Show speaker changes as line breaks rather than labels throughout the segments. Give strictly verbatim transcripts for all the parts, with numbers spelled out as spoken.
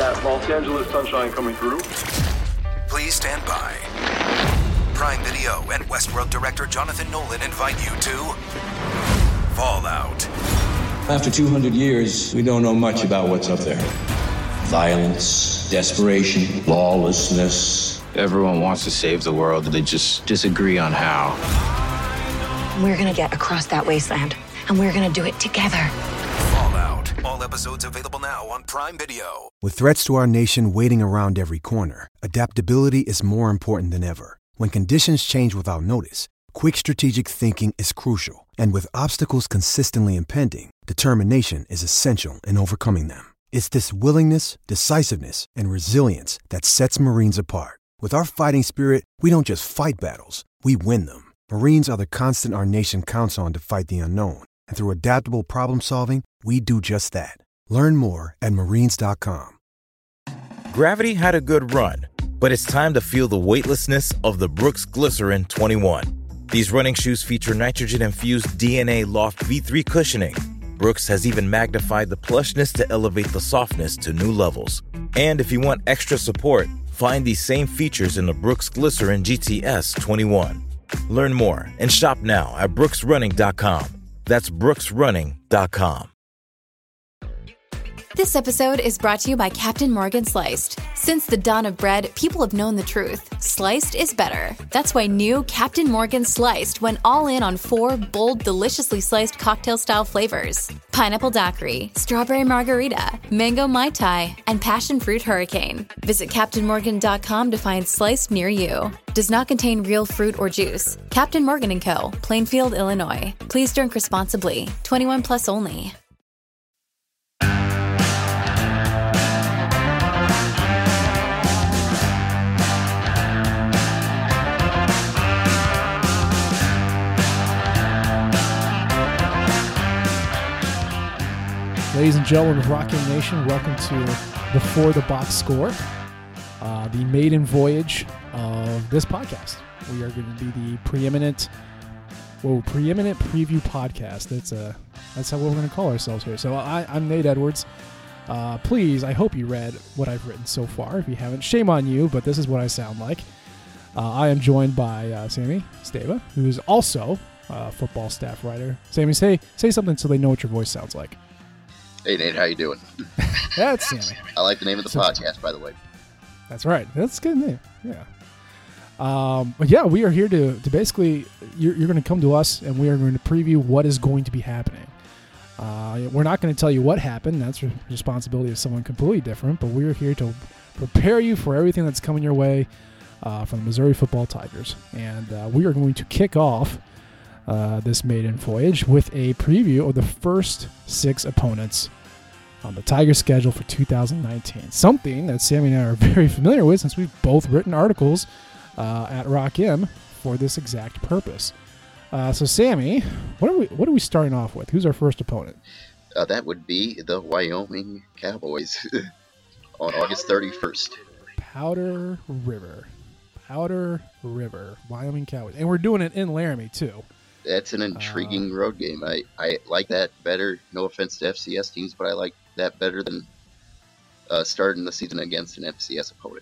that Los Angeles sunshine coming through.
Please stand by. Prime Video and Westworld director Jonathan Nolan invite you to Fallout.
After two hundred years, we don't know much about what's up there. Violence, desperation, lawlessness.
Everyone wants to save the world, they just disagree on how.
We're gonna get across that wasteland, and we're gonna do it together.
Fallout. All episodes available now on Prime Video.
With threats to our nation waiting around every corner, adaptability is more important than ever. When conditions change without notice, quick strategic thinking is crucial. And with obstacles consistently impending, determination is essential in overcoming them. It's this willingness, decisiveness, and resilience that sets Marines apart. With our fighting spirit, we don't just fight battles, we win them. Marines are the constant our nation counts on to fight the unknown. And through adaptable problem solving, we do just that. Learn more at marines dot com.
Gravity had a good run, but it's time to feel the weightlessness of the Brooks Glycerin twenty-one. These running shoes feature nitrogen-infused D N A Loft V three cushioning. Brooks has even magnified the plushness to elevate the softness to new levels. And if you want extra support, find these same features in the Brooks Glycerin G T S twenty-one. Learn more and shop now at brooks running dot com. That's brooks running dot com.
This episode is brought to you by Captain Morgan Sliced. Since the dawn of bread, people have known the truth. Sliced is better. That's why new Captain Morgan Sliced went all in on four bold, deliciously sliced cocktail-style flavors. Pineapple daiquiri, strawberry margarita, mango mai tai, and passion fruit hurricane. Visit captain morgan dot com to find Sliced near you. Does not contain real fruit or juice. Captain Morgan and Co., Plainfield, Illinois. Please drink responsibly. twenty-one plus only.
Ladies and gentlemen of Rocking Nation, welcome to Before the Box Score, uh, the maiden voyage of this podcast. We are going to be the preeminent, whoa, preeminent preview podcast. That's a, that's how we're going to call ourselves here. So I, I'm Nate Edwards. Uh, please, I hope you read what I've written so far. If you haven't, shame on you, but this is what I sound like. Uh, I am joined by uh, Sammy Stava, who is also a football staff writer. Sammy, say say something so they know what your voice sounds like.
Hey, Nate, how you doing?
That's Sammy.
I like the name of the so, podcast, by the way.
That's right. That's a good name. Yeah. Um, but yeah, we are here to, to basically, you're, you're going to come to us and we are going to preview what is going to be happening. Uh, we're not going to tell you what happened. That's the responsibility of someone completely different, but we're here to prepare you for everything that's coming your way uh, from the Missouri Football Tigers. And uh, we are going to kick off Uh, this maiden voyage with a preview of the first six opponents on the Tigers schedule for two thousand nineteen. Something that Sammy and I are very familiar with since we've both written articles uh, at Rock M for this exact purpose. Uh, so Sammy, what are we what are we starting off with? Who's our first opponent?
Uh, that would be the Wyoming Cowboys on August thirty-first.
Powder River. Powder River. Wyoming Cowboys. And we're doing it in Laramie too.
That's an intriguing uh, road game. I, I like that better. No offense to F C S teams, but I like that better than uh, starting the season against an F C S opponent.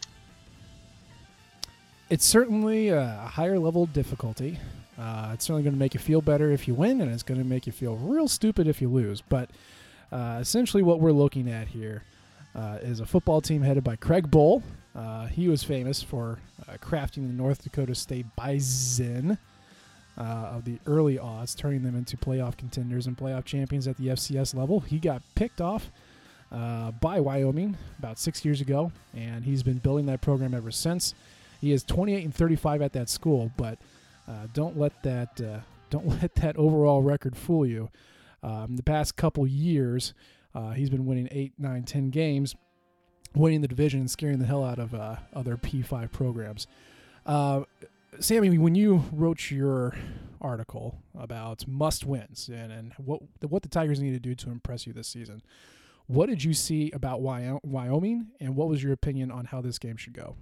It's certainly a higher level of difficulty. Uh, it's certainly going to make you feel better if you win, and it's going to make you feel real stupid if you lose. But uh, essentially what we're looking at here uh, is a football team headed by Craig Bohl. Uh, he was famous for uh, crafting the North Dakota State Bison Uh, of the early odds, turning them into playoff contenders and playoff champions at the F C S level. He got picked off uh, by Wyoming about six years ago, and he's been building that program ever since. He is twenty-eight and thirty-five at that school, but uh, don't let that uh, don't let that overall record fool you. Um, the past couple years, uh, he's been winning eight, nine, ten games, winning the division and scaring the hell out of uh, other P five programs. Uh, Sammy, when you wrote your article about must-wins and, and what what the Tigers need to do to impress you this season, what did you see about Wyoming, and what was your opinion on how this game should go?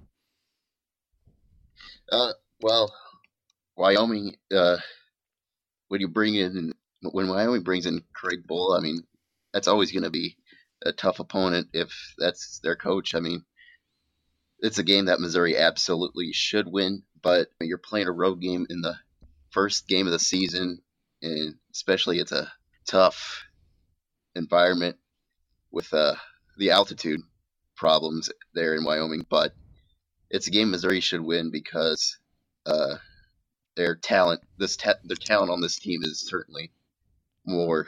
Uh, well, Wyoming, uh, when you bring in when Wyoming brings in Craig Bohl, I mean, that's always going to be a tough opponent if that's their coach. I mean, it's a game that Missouri absolutely should win, but you're playing a road game in the first game of the season, and especially it's a tough environment with uh, the altitude problems there in Wyoming. But it's a game Missouri should win because uh, their talent, this ta- their talent on this team is certainly more,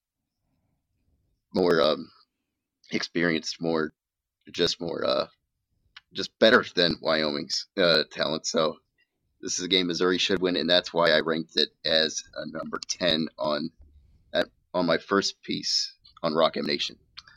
more um, experienced, more, just more, uh, just better than Wyoming's uh, talent. So this is a game Missouri should win, and that's why I ranked it as a number ten on at, on my first piece on Rock M Nation.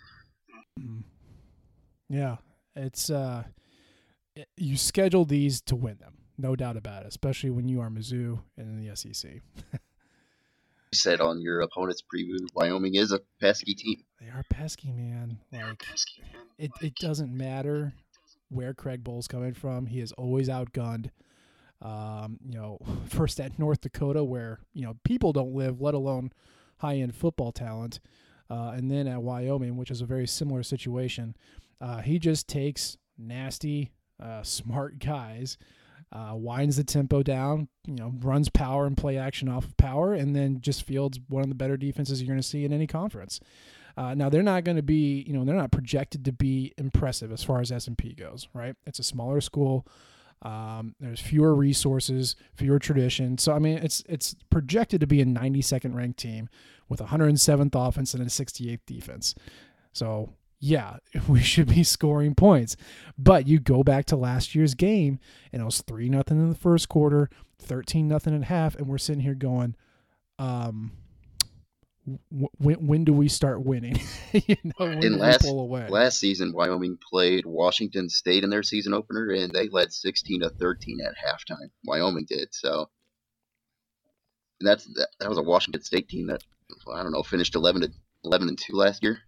Yeah, it's uh, it, you schedule these to win them, no doubt about it, especially when you are Mizzou and in the S E C.
You said on your opponent's preview, Wyoming is a pesky team.
They are pesky, man. Like it, it doesn't matter where Craig Bull's coming from. He is always outgunned. Um, you know, first at North Dakota, where you know people don't live, let alone high-end football talent, uh, and then at Wyoming, which is a very similar situation. Uh, he just takes nasty, uh, smart guys, uh, winds the tempo down, you know, runs power and play action off of power, and then just fields one of the better defenses you're going to see in any conference. Uh, now, they're not going to be, you know, they're not projected to be impressive as far as S and P goes, right? It's a smaller school. Um, there's fewer resources, fewer tradition. So, I mean, it's it's projected to be a ninety-second ranked team with a one hundred seventh offense and a sixty-eighth defense. So, yeah, we should be scoring points. But you go back to last year's game, and it was three nothing in the first quarter, thirteen nothing at half, and we're sitting here going, um, when, when do we start winning? you know, when
in
do
last,
we pull away?
Last season, Wyoming played Washington State in their season opener, and they led sixteen to thirteen at halftime. Wyoming did. So and that's that, that was a Washington State team that, I don't know, finished eleven to eleven and two last year.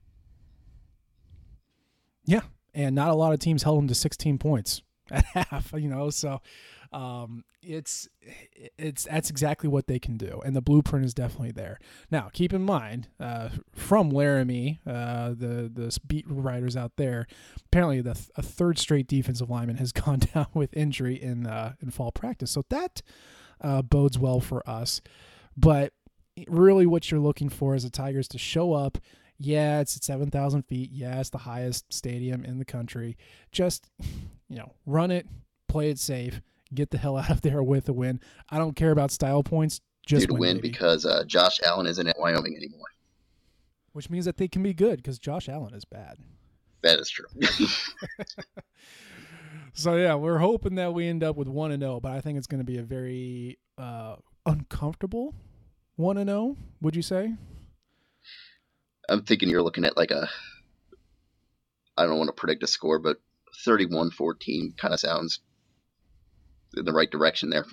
Yeah, and not a lot of teams held them to sixteen points at half, you know, so um, it's it's that's exactly what they can do, and the blueprint is definitely there. Now, keep in mind, uh, from Laramie, uh, the the beat writers out there, apparently the a third straight defensive lineman has gone down with injury in uh, in fall practice, so that uh, bodes well for us. But really, what you're looking for is the Tigers to show up. Yeah, it's at seven thousand feet. Yeah, it's the highest stadium in the country. Just, you know, run it, play it safe, get the hell out of there with a win. I don't care about style points. Just
win,
win
baby. because uh, Josh Allen isn't at Wyoming anymore.
Which means that they can be good because Josh Allen is bad.
That is true.
So, yeah, we're hoping that we end up with one and oh, but I think it's going to be a very uh, uncomfortable one and oh, would you say?
I'm thinking you're looking at like a, I don't want to predict a score, but thirty-one fourteen kind of sounds in the right direction there.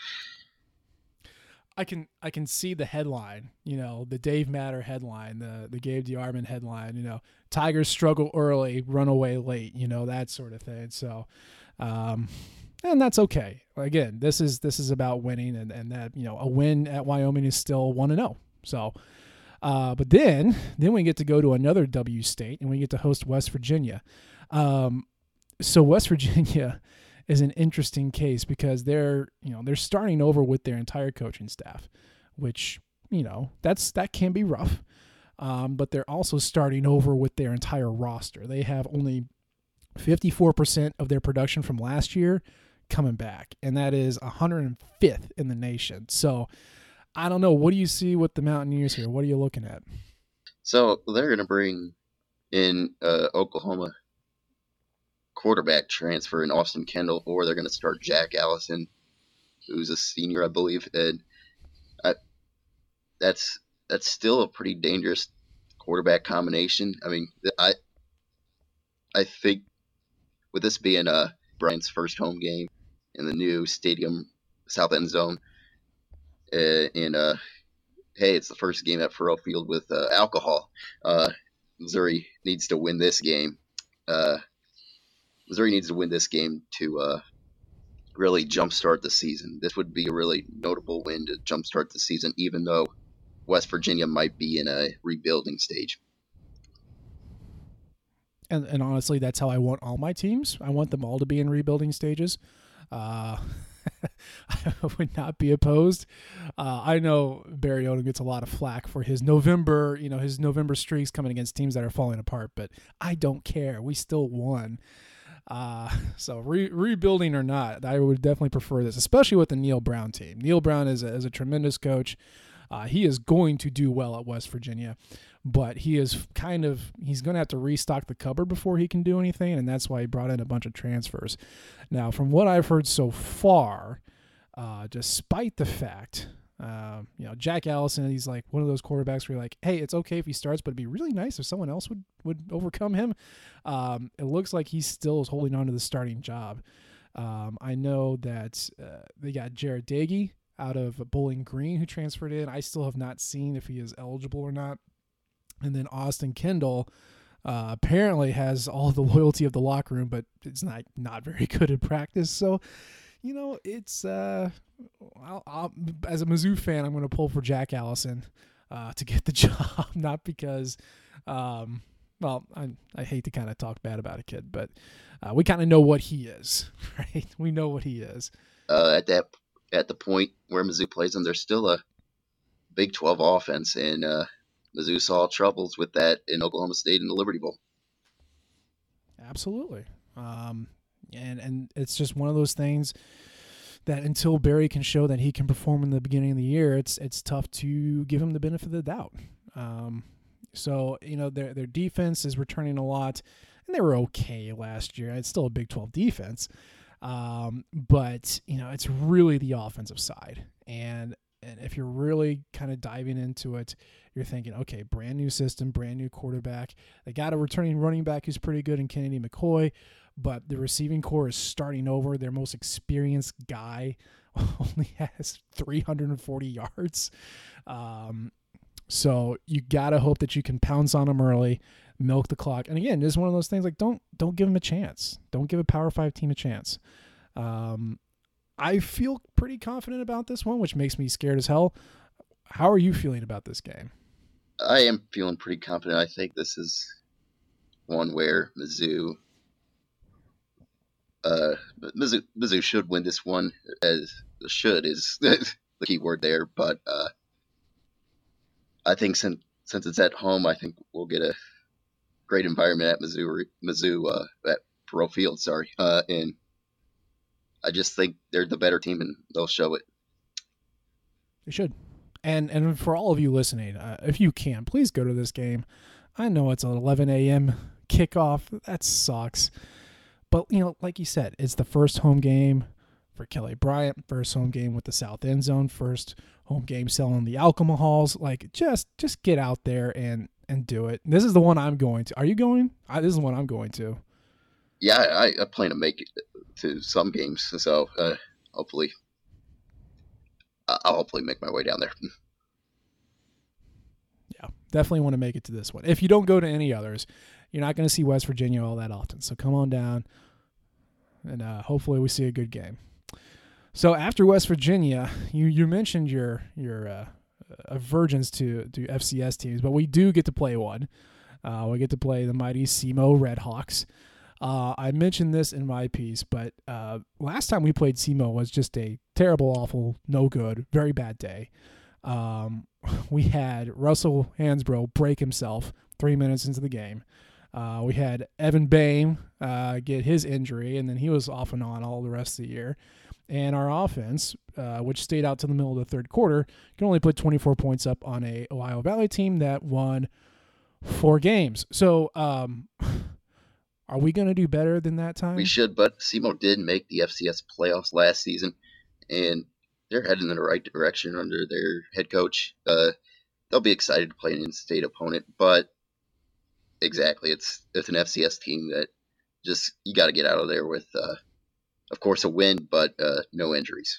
I can I can see the headline, you know, the Dave Matter headline, the the Gabe DeArmond headline, you know, Tigers struggle early, run away late, you know, that sort of thing. So, um, and that's okay. Again, this is this is about winning, and, and that, you know, a win at Wyoming is still one and oh. So, Uh, but then, then we get to go to another W state, and we get to host West Virginia. Um, so West Virginia is an interesting case because they're, you know, they're starting over with their entire coaching staff, which, you know, that's that can be rough. Um, but they're also starting over with their entire roster. They have only fifty-four percent of their production from last year coming back, and that is one hundred fifth in the nation. So, I don't know. What do you see with the Mountaineers here? What are you looking at?
So they're going to bring in uh, Oklahoma quarterback transfer in Austin Kendall, or they're going to start Jack Allison, who's a senior, I believe. And I, that's that's still a pretty dangerous quarterback combination. I mean, I I think with this being uh, Brian's first home game in the new stadium, South End Zone, Uh, and uh, hey, it's the first game at Faurot Field with uh, alcohol. Uh, Missouri needs to win this game. Uh, Missouri needs to win this game to uh, really jumpstart the season. This would be a really notable win to jumpstart the season, even though West Virginia might be in a rebuilding stage.
And, and honestly, that's how I want all my teams. I want them all to be in rebuilding stages. Uh, I would not be opposed. Uh, I know Barry Odom gets a lot of flack for his November, you know, his November streaks coming against teams that are falling apart, but I don't care. We still won. Uh, so re- rebuilding or not, I would definitely prefer this, especially with the Neil Brown team. Neil Brown is a, is a tremendous coach. Uh, he is going to do well at West Virginia, but he is kind of, he's going to have to restock the cupboard before he can do anything, and that's why he brought in a bunch of transfers. Now, from what I've heard so far, uh, despite the fact, uh, you know, Jack Allison, he's like one of those quarterbacks where you're like, hey, it's okay if he starts, but it'd be really nice if someone else would, would overcome him. Um, it looks like he still is holding on to the starting job. Um, I know that uh, they got Jared Dagey out of Bowling Green who transferred in. I still have not seen if he is eligible or not. And then Austin Kendall uh, apparently has all the loyalty of the locker room, but it's not not very good at practice. So, you know, it's uh, I'll, I'll, as a Mizzou fan, I'm going to pull for Jack Allison uh, to get the job, not because, um, well, I, I hate to kind of talk bad about a kid, but uh, we kind of know what he is, right? We know what he is.
Uh, at that At the point where Mizzou plays them, there's still a Big twelve offense, and uh, Mizzou saw troubles with that in Oklahoma State in the Liberty Bowl.
Absolutely. Um, and, and it's just one of those things that until Barry can show that he can perform in the beginning of the year, it's it's tough to give him the benefit of the doubt. Um, so, you know, their their defense is returning a lot, and they were okay last year. It's still a Big twelve defense. Um, but, you know, it's really the offensive side. And, and if you're really kind of diving into it, you're thinking, okay, brand new system, brand new quarterback. They got a returning running back who's pretty good in Kennedy McCoy, but the receiving core is starting over. Their most experienced guy only has three hundred forty yards. Um, so you got to hope that you can pounce on them early, milk the clock. And again, this is one of those things like don't don't give them a chance. Don't give a Power Five team a chance. Um, I feel pretty confident about this one, which makes me scared as hell. How are you feeling about this game?
I am feeling pretty confident. I think this is one where Mizzou, uh, Mizzou, Mizzou should win this one. As should is the key word there, but uh, I think since since it's at home, I think we'll get a great environment at Mizzou, Mizzou uh, at Perot Field. Sorry, uh, and I just think they're the better team, and they'll show it.
They should. And and for all of you listening, uh, if you can, please go to this game. I know it's an eleven a.m. kickoff. That sucks. But, you know, like you said, it's the first home game for Kelly Bryant, first home game with the South End Zone, first home game selling the Alcohol Halls. Like, just just get out there and, and do it. This is the one I'm going to. Are you going? I, this is the one I'm going to.
Yeah, I, I plan to make it to some games, so uh, hopefully I'll hopefully make my way down there.
Yeah, definitely want to make it to this one. If you don't go to any others, you're not going to see West Virginia all that often. So come on down, and uh, hopefully we see a good game. So after West Virginia, you you mentioned your your uh, aversions to to F C S teams, but we do get to play one. Uh, we get to play the mighty SEMO Redhawks. Uh, I mentioned this in my piece, but uh, last time we played SEMO was just a terrible, awful, no good, very bad day. Um, we had Russell Hansbrough break himself three minutes into the game. Uh, we had Evan Bain uh, get his injury, and then he was off and on all the rest of the year. And our offense, uh, which stayed out to the middle of the third quarter, can only put twenty-four points up on a Ohio Valley team that won four games. So, um, are we going to do better than that time?
We should, but SEMO did make the F C S playoffs last season, and they're heading in the right direction under their head coach. Uh, they'll be excited to play an in-state opponent, but exactly, it's it's an F C S team that just you got to get out of there with, uh, of course, a win, but uh, no injuries.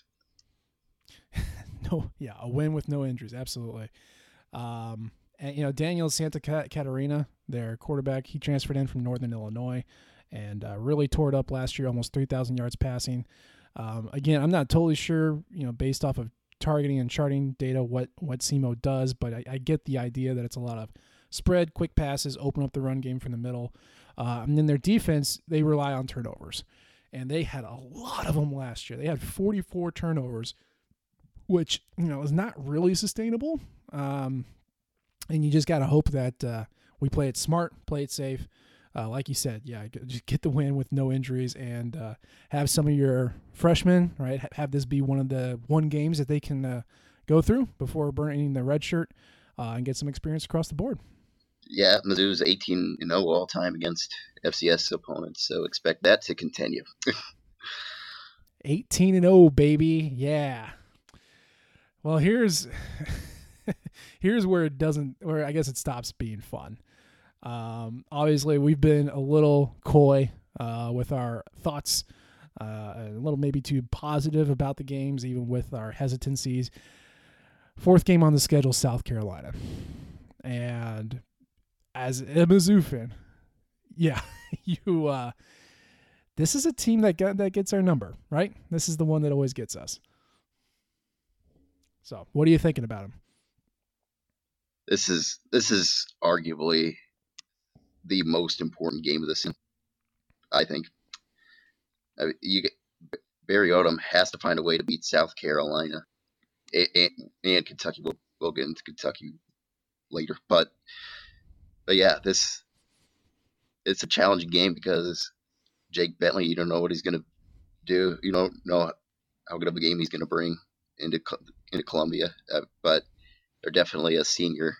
no, yeah, a win with no injuries, absolutely. Um, and you know, Daniel Santa Catarina, their quarterback, he transferred in from Northern Illinois, and uh, really tore it up last year, almost three thousand yards passing. Um, again, I'm not totally sure, you know, based off of targeting and charting data, what what SEMO does, but I, I get the idea that it's a lot of spread, quick passes, open up the run game from the middle. Uh, and then their defense, they rely on turnovers. And they had a lot of them last year. They had forty-four turnovers, which, you know, is not really sustainable. Um, and you just got to hope that uh, we play it smart, play it safe. Uh, like you said, yeah, just get the win with no injuries and uh, have some of your freshmen, right, have this be one of the one games that they can uh, go through before burning the red shirt uh, and get some experience across the board.
Yeah, Mizzou's eighteen and oh all time against F C S opponents, so expect that to continue.
eighteen and oh, baby. Yeah. Well, here's here's where it doesn't, where I guess it stops being fun. Um, obviously, we've been a little coy uh, with our thoughts, uh, a little maybe too positive about the games, even with our hesitancies. Fourth game on the schedule, South Carolina. And as a Mizzou fan, yeah, you. Uh, this is a team that got, that gets our number, right? This is the one that always gets us. So, what are you thinking about them?
This is this is arguably the most important game of the season, I think. I mean, you get, Barry Odom has to find a way to beat South Carolina, and, and, and Kentucky. We'll, we'll get into Kentucky later, but but yeah, this it's a challenging game because Jake Bentley, you don't know what he's going to do. You don't know how good of a game he's going to bring into into Columbia, uh, but they're definitely a senior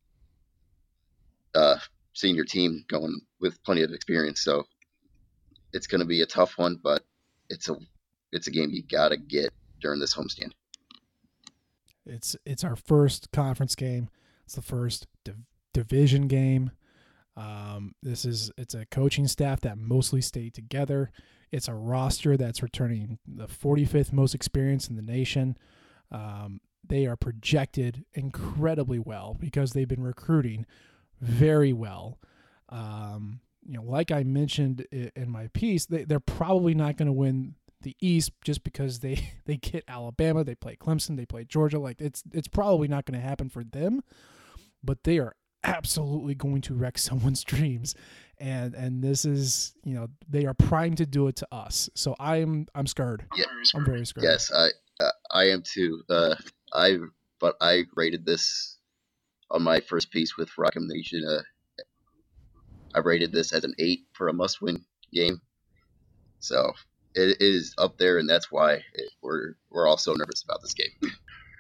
uh, senior team going with plenty of experience. So it's going to be a tough one, but it's a it's a game you got to get during this homestand.
It's it's our first conference game. It's the first div- division game. Um, this is it's a coaching staff that mostly stayed together. It's a roster that's returning the forty-fifth most experience in the nation. Um, they are projected incredibly well because they've been recruiting very well. Um, you know, like I mentioned in my piece, they, they're probably not going to win the East just because they, they get Alabama, they play Clemson, they play Georgia. Like it's it's probably not going to happen for them, but they are absolutely going to wreck someone's dreams. And and this is, you know, they are primed to do it to us. So I'm I'm scared.
Yeah.
I'm very scared.
Yes, I uh, I am too. Uh, I but I rated this on my first piece with Rock'em Nation. Uh, I rated this as an eight for a must-win game. So it, it is up there, and that's why it, we're we're all so nervous about this game.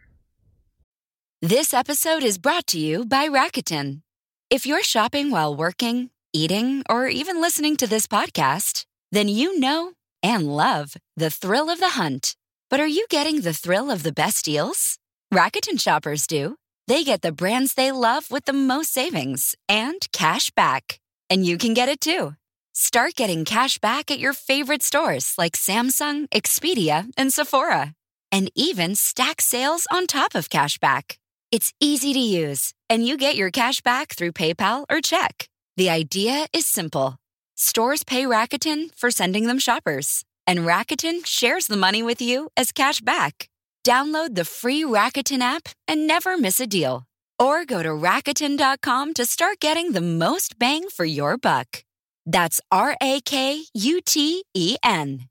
This episode is brought to you by Rakuten. If you're shopping while working, eating, or even listening to this podcast, then you know and love the thrill of the hunt. But are you getting the thrill of the best deals? Rakuten shoppers do. They get the brands they love with the most savings and cash back. And you can get it too. Start getting cash back at your favorite stores like Samsung, Expedia, and Sephora. And even stack sales on top of cash back. It's easy to use, and you get your cash back through PayPal or check. The idea is simple. Stores pay Rakuten for sending them shoppers, and Rakuten shares the money with you as cash back. Download the free Rakuten app and never miss a deal. Or go to Rakuten dot com to start getting the most bang for your buck. That's R A K U T E N.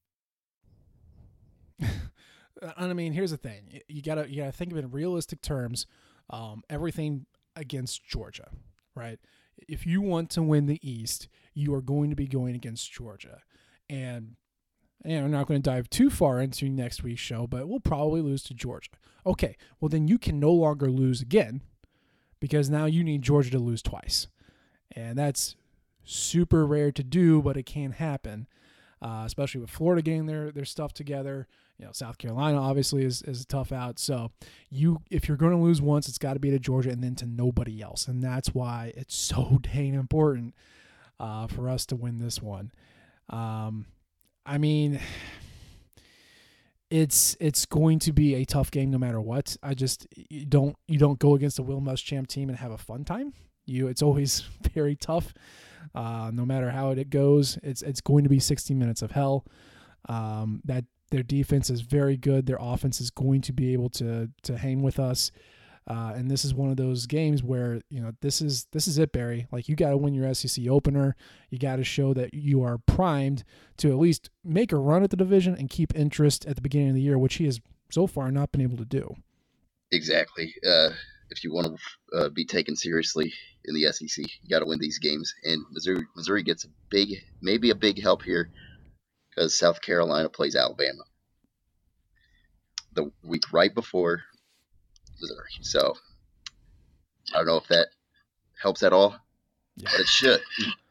I mean, here's the thing. You gotta you gotta think of it in realistic terms. Um, everything against Georgia, right? If you want to win the East, you are going to be going against Georgia. And, and I'm not going to dive too far into next week's show, but we'll probably lose to Georgia. Okay, well then you can no longer lose again because now you need Georgia to lose twice. And that's super rare to do, but it can happen, uh, especially with Florida getting their, their stuff together. You know, South Carolina obviously is, is a tough out. So you, if you're going to lose once, it's got to be to Georgia and then to nobody else. And that's why it's so dang important uh, for us to win this one. Um, I mean, it's it's going to be a tough game no matter what. I just you don't you don't go against a Will Muschamp team and have a fun time. You, it's always very tough. Uh, no matter how it goes, it's it's going to be sixty minutes of hell. Um, that. Their defense is very good. Their offense is going to be able to to hang with us. Uh, and this is one of those games where, you know, this is this is it, Barry. Like, you got to win your S E C opener. You got to show that you are primed to at least make a run at the division and keep interest at the beginning of the year, which he has so far not been able to do.
Exactly. Uh, if you want to uh, be taken seriously in the S E C, you got to win these games. And Missouri, Missouri gets a big, maybe a big help here because South Carolina plays Alabama the week right before Missouri. So I don't know if that helps at all, yeah. But it should.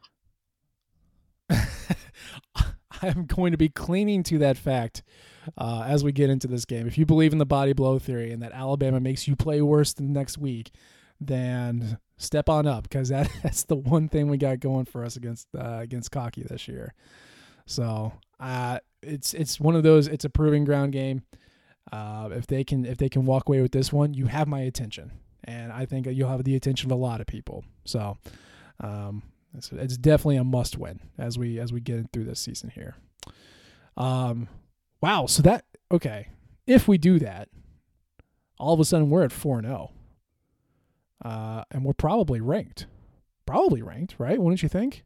I'm going to be clinging to that fact uh, as we get into this game. If you believe in the body blow theory and that Alabama makes you play worse than next week, then step on up, because that, that's the one thing we got going for us against uh, against Cocky this year. So uh, it's it's one of those. It's a proving ground game. Uh, if they can if they can walk away with this one, you have my attention, and I think you'll have the attention of a lot of people. So um, it's, it's definitely a must win as we as we get through this season here. Um, wow. So that okay. If we do that, all of a sudden we're at four and zero, uh, and we're probably ranked, probably ranked, right? Wouldn't you think?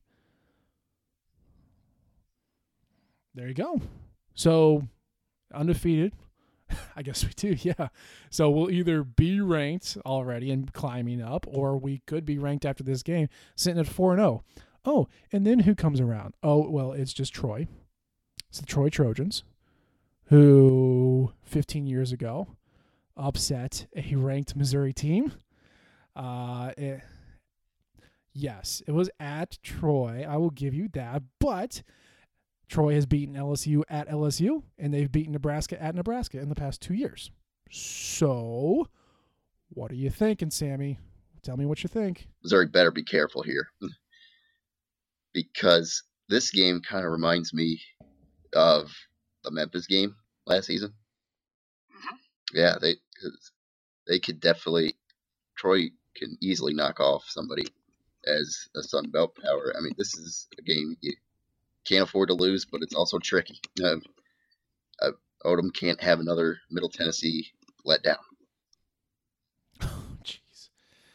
There you go. So undefeated. I guess we do, yeah. So we'll either be ranked already and climbing up, or we could be ranked after this game, sitting at four and oh. Oh, and then who comes around? Oh, well, it's just Troy. It's the Troy Trojans, who fifteen years ago upset a ranked Missouri team. Uh, it, yes, it was at Troy. I will give you that, but Troy has beaten L S U at L S U, and they've beaten Nebraska at Nebraska in the past two years. So, what are you thinking, Sammy? Tell me what you think.
Missouri better be careful here, because this game kind of reminds me of the Memphis game last season. Mm-hmm. Yeah, they they could definitely, Troy can easily knock off somebody as a Sun Belt power. I mean, this is a game you can't afford to lose, but it's also tricky. Uh, uh, Odom can't have another Middle Tennessee letdown.
Oh, jeez.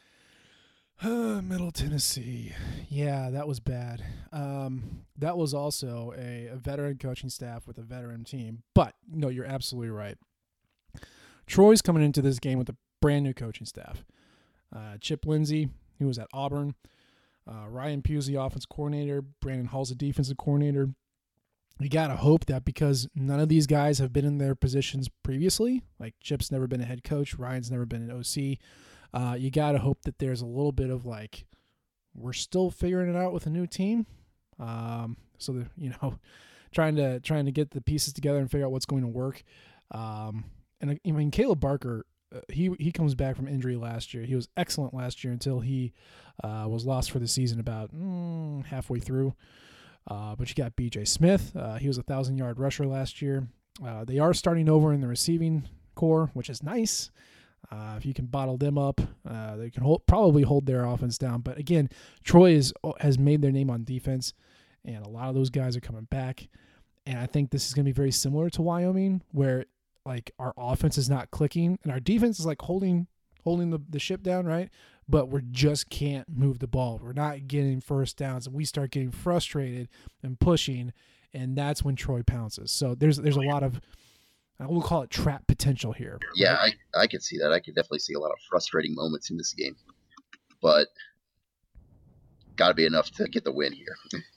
Uh, Middle Tennessee. Yeah, that was bad. Um, that was also a, a veteran coaching staff with a veteran team. But, no, you're absolutely right. Troy's coming into this game with a brand new coaching staff. Uh, Chip Lindsey, who was at Auburn. Uh, Ryan Pugh's the offense coordinator. Brandon Hall's the defensive coordinator. You got to hope that because none of these guys have been in their positions previously, like Chip's never been a head coach, Ryan's never been an O C, uh, you got to hope that there's a little bit of like, we're still figuring it out with a new team. Um, so, that, you know, trying to trying to get the pieces together and figure out what's going to work. Um, and I mean, Caleb Barker, Uh, he he comes back from injury last year. He was excellent last year until he uh, was lost for the season about mm, halfway through. Uh, but you got B J Smith. Uh, he was a thousand-yard rusher last year. Uh, they are starting over in the receiving core, which is nice. Uh, if you can bottle them up, uh, they can hold, probably hold their offense down. But again, Troy is, has made their name on defense, and a lot of those guys are coming back. And I think this is going to be very similar to Wyoming, where like our offense is not clicking and our defense is like holding holding the, the ship down, right? But we just can't move the ball. We're not getting first downs, and we start getting frustrated and pushing, and that's when Troy pounces. So there's there's a lot of, I will call it trap potential here.
Yeah, right? I, I could see that. I could definitely see a lot of frustrating moments in this game. But got to be enough to get the win here.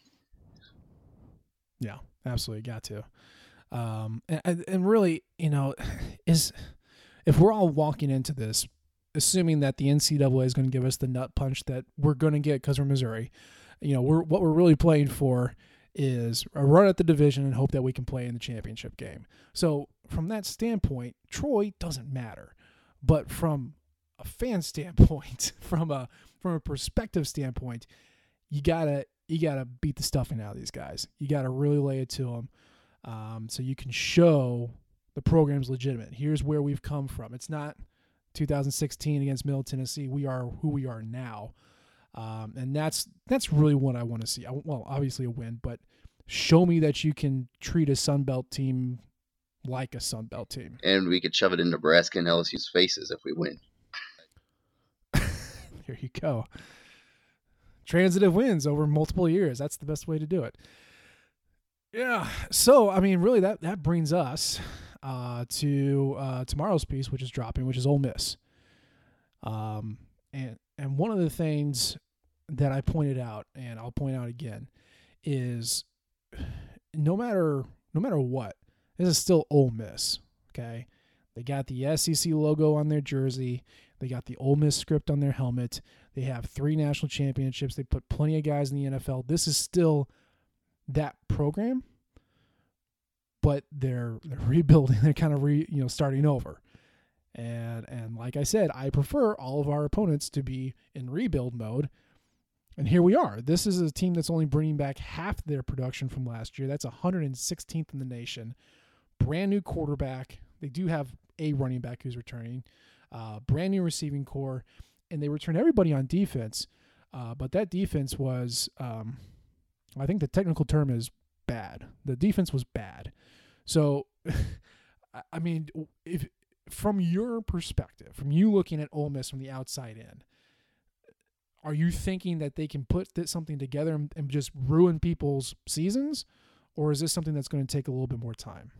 Yeah, absolutely got to. Um, and, and really, you know, is if we're all walking into this, assuming that the N C double A is going to give us the nut punch that we're going to get because we're Missouri, you know, we're what we're really playing for is a run at the division and hope that we can play in the championship game. So from that standpoint, Troy doesn't matter. But from a fan standpoint, from a from a perspective standpoint, you gotta you gotta beat the stuffing out of these guys. You gotta really lay it to them. Um, so you can show the program's legitimate. Here's where we've come from. It's not two thousand sixteen against Middle Tennessee. We are who we are now. Um, and that's that's really what I want to see. I, well, obviously a win, but show me that you can treat a Sun Belt team like a Sun Belt team.
And we could shove it in Nebraska and L S U's faces if we win.
There you go. Transitive wins over multiple years. That's the best way to do it. Yeah. So, I mean, really, that, that brings us uh, to uh, tomorrow's piece, which is dropping, which is Ole Miss. Um, and and one of the things that I pointed out, and I'll point out again, is no matter no matter what, this is still Ole Miss. Okay, they got the S E C logo on their jersey. They got the Ole Miss script on their helmet. They have three national championships. They put plenty of guys in the N F L. This is still that program, but they're they're rebuilding. They're kind of re you know starting over. And and like I said, I prefer all of our opponents to be in rebuild mode. And here we are. This is a team that's only bringing back half their production from last year. That's one hundred sixteenth in the nation. Brand new quarterback. They do have a running back who's returning. Uh, brand new receiving core. And they return everybody on defense. Uh, but that defense was, um, I think the technical term is bad. The defense was bad. So, I mean, if from your perspective, from you looking at Ole Miss from the outside in, are you thinking that they can put this, something together and, and just ruin people's seasons? Or is this something that's going to take a little bit more time?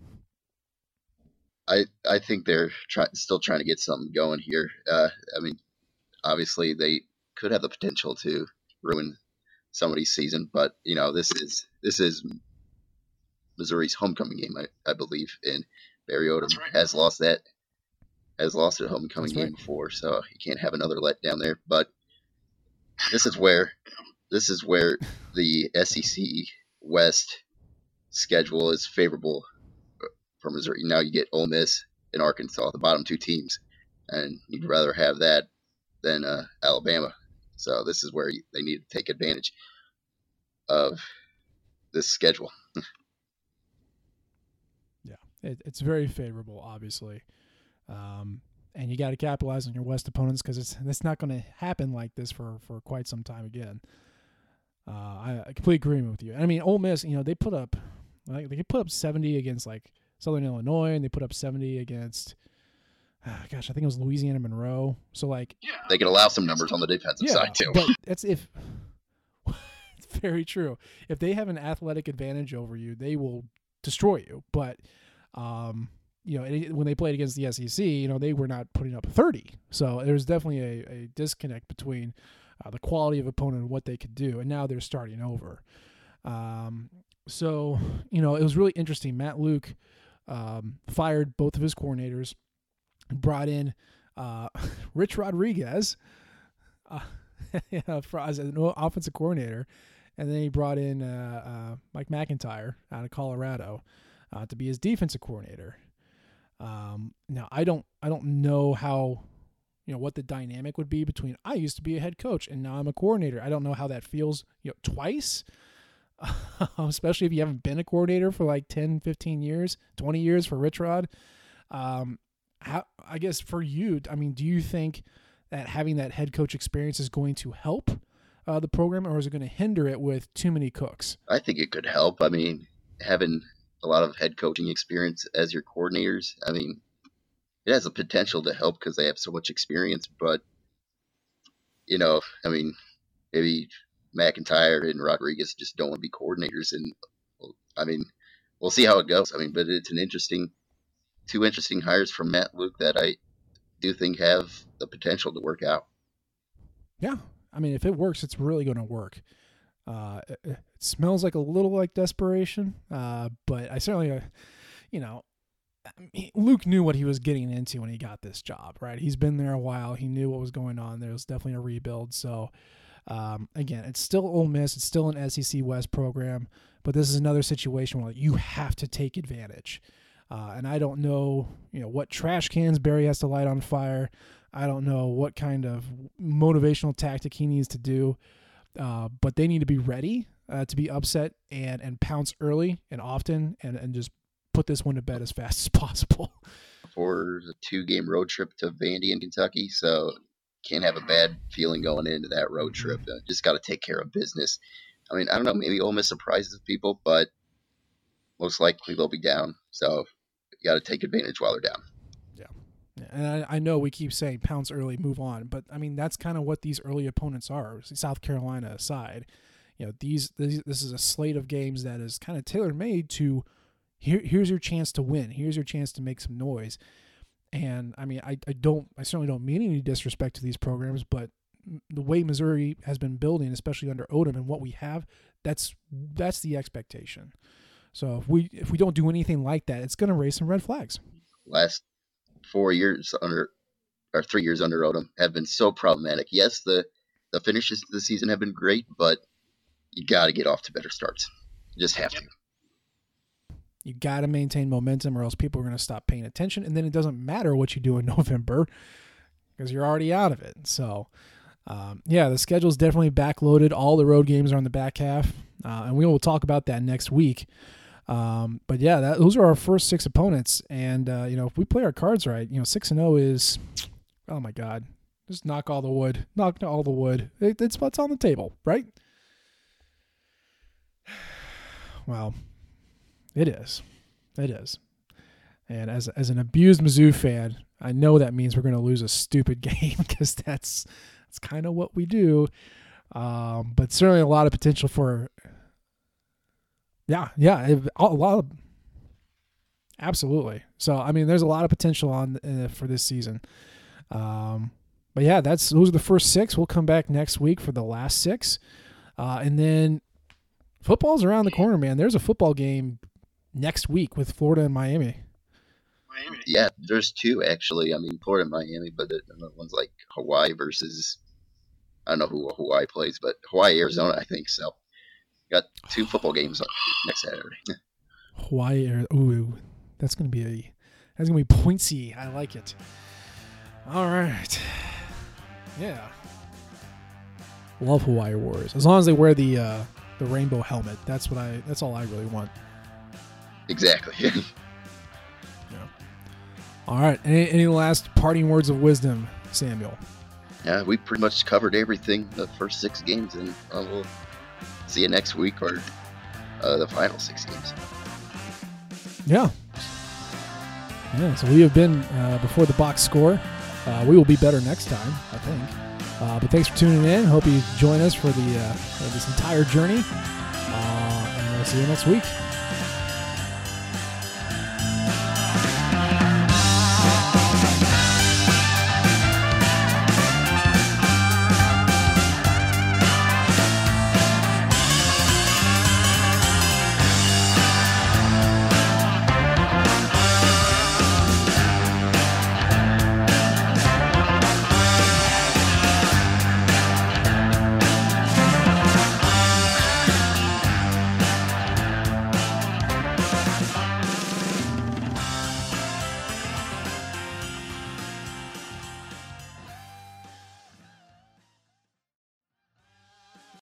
I, I think they're try, still trying to get something going here. Uh, I mean, obviously they could have the potential to ruin somebody's season, but you know, this is this is Missouri's homecoming game, I, I believe, and Barry Odom right. has lost that has lost a homecoming That's game right. before, so you can't have another letdown there. But this is where this is where the S E C West schedule is favorable for Missouri. Now you get Ole Miss and Arkansas, the bottom two teams, and you'd rather have that than uh, Alabama. So this is where you, they need to take advantage of this schedule.
yeah, it, it's very favorable, obviously. Um, and you got to capitalize on your West opponents because it's it's not going to happen like this for, for quite some time again. Uh, I, I completely agree with you. I mean, Ole Miss, you know, they put up like they could put up seventy against like Southern Illinois, and they put up seventy against, uh, gosh, I think it was Louisiana Monroe. So like,
yeah, they can allow some numbers on the defensive
yeah,
side too.
But that's if it's very true. If they have an athletic advantage over you, they will destroy you. But um. You know, it, when they played against the S E C, you know, they were not putting up thirty. So there's definitely a, a disconnect between uh, the quality of opponent and what they could do. And now they're starting over. Um, so, you know, it was really interesting. Matt Luke um, fired both of his coordinators, brought in uh, Rich Rodriguez uh, for, as an offensive coordinator. And then he brought in uh, uh, Mike McIntyre out of Colorado uh, to be his defensive coordinator. Um, now I don't, I don't know how, you know, what the dynamic would be between, I used to be a head coach and now I'm a coordinator. I don't know how that feels, you know, twice, especially if you haven't been a coordinator for like ten, fifteen years, twenty years for Rich Rod. Um, how, I guess for you, I mean, do you think that having that head coach experience is going to help uh, the program, or is it going to hinder it with too many cooks?
I think it could help. I mean, having a lot of head coaching experience as your coordinators, I mean, it has the potential to help because they have so much experience. But, you know, I mean, maybe McIntyre and Rodriguez just don't want to be coordinators. And, I mean, we'll see how it goes. I mean, but it's an interesting, two interesting hires from Matt Luke that I do think have the potential to work out.
Yeah. I mean, if it works, it's really going to work. Uh, it, it smells like a little like desperation, uh, but I certainly, uh, you know, Luke knew what he was getting into when he got this job, right? He's been there a while. He knew what was going on. There was definitely a rebuild. So, um, again, it's still Ole Miss. It's still an S E C West program, but this is another situation where you have to take advantage. Uh, and I don't know, you know, what trash cans Barry has to light on fire. I don't know what kind of motivational tactic he needs to do. Uh, but they need to be ready uh, to be upset and, and pounce early and often and, and just put this one to bed as fast as possible.
For the two-game road trip to Vandy in Kentucky, so can't have a bad feeling going into that road trip. Uh, just got to take care of business. I mean, I don't know, maybe Ole Miss surprises people, but most likely they'll be down. So you got to take advantage while they're down.
Yeah. And I, I know we keep saying pounce early, move on, but I mean that's kind of what these early opponents are. South Carolina aside, you know, these, these this is a slate of games that is kind of tailor made to here. Here's your chance to win. Here's your chance to make some noise. And I mean, I, I don't, I certainly don't mean any disrespect to these programs, but the way Missouri has been building, especially under Odom and what we have, that's that's the expectation. So if we if we don't do anything like that, it's going to raise some red flags.
Last four years under, or three years under Odom have been so problematic. Yes, the, the finishes of the season have been great, but you got to get off to better starts. You just have to.
You got to maintain momentum or else people are going to stop paying attention. And then it doesn't matter what you do in November because you're already out of it. So, um, yeah, the schedule is definitely backloaded. All the road games are on the back half. Uh, and we will talk about that next week. Um, but yeah, that, those are our first six opponents. And, uh, you know, if we play our cards right, you know, six and oh is, oh my God, just knock all the wood, knock all the wood. It, it's what's on the table, right? Well, it is. It is. And as, as an abused Mizzou fan, I know that means we're going to lose a stupid game because that's, that's kind of what we do. Um, but certainly a lot of potential for, yeah, yeah, a lot of, absolutely. So, I mean, there's a lot of potential on uh, for this season. Um, but yeah, that's, those are the first six. We'll come back next week for the last six. Uh, and then football's around the corner, man. There's a football game next week with Florida and Miami.
Miami. Yeah, there's two actually. I mean, Florida and Miami, but the, the one's like Hawaii versus, I don't know who Hawaii plays, but Hawaii, Arizona, I think. So, got two football games next Saturday.
Hawaii, ooh, that's gonna be a, that's gonna be pointsy. I like it. All right, yeah, love Hawaii Warriors as long as they wear the uh, the rainbow helmet. That's what I. That's all I really want.
Exactly.
Yeah. All right. Any, any last parting words of wisdom, Samuel?
Yeah, we pretty much covered everything the first six games, and uh, we'll see you next week or uh, the final six games.
Yeah. Yeah. So we have been uh, before the box score. Uh, we will be better next time, I think. Uh, but thanks for tuning in. Hope you join us for the uh, for this entire journey. Uh, and we'll see you next week.